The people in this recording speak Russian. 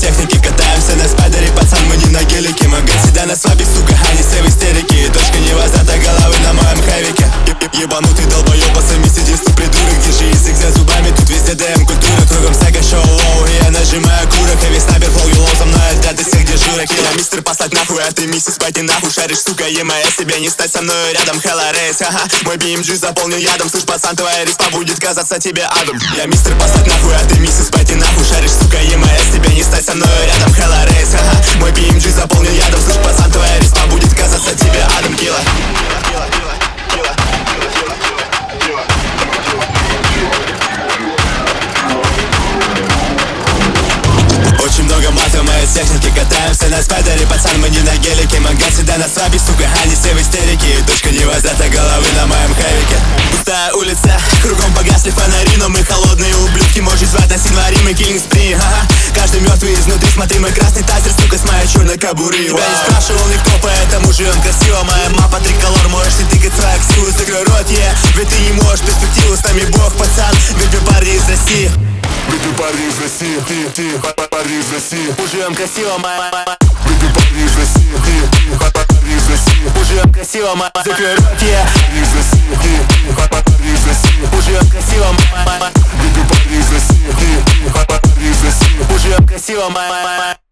техники, катаемся на спайдере, пацан, мы не на гелике. Магазин всегда на свабе, сука, они все в истерике. Точка не возврата головы на моем хэвике. Ебанутый долбоёб, по совместительству придурок. Держи язык за зубами, тут везде ДМ культура. Кругом всякое шоу, и я нажимаю курок. Хэви снайпер, флоу, юлоу, со мной отряд из всех дежурок. Я мистер послать нахуй, а ты миссис пойти нахуй. Шаришь, сука, моя себе не стать со мной рядом. Hella Race, ага, мой BMG заполнен ядом. Слышь, пацан, твоя респа будет казаться тебе адом. Я мистер послать нахуй, а ты миссис пойти нахуй. Шаришь, сука, моя себе не стать со мной рядом. Hella Race, ага, мой BMG заполнен ядом. Слышь, пацан, твоя респа будет казаться тебе адом. Килла. Очень много мата в моей технике, катаемся на спайдере, пацан, мы не на гелике. Магазин всегда на свабе, сука, они все в истерике. Точка не возврата головы на моем хэвике. Пустая улица, кругом погасли фонари, но мы холодные ублюдки, можешь звать нас январи, мы киллинг спри, ага. Каждый мертвый изнутри, смотри, мой красный тазер, сука, с моей черной кобуры. Тебя не спрашивал никто, поэтому живем красиво. Моя мапа триколор, можешь ты тыкать свою ксиву. Закрой рот, ведь ты не можешь перспективу, с нами бог, пацан, ведь мы парни из России. Ведь мы парни из России, парни из России. Мы живем красиво, Ведь мы парни из России, парни из России. мы живем красиво, закрой рот, парни из России, парни из России. мы живем красиво, Ведь мы парни из России, парни из России. мы живем красиво,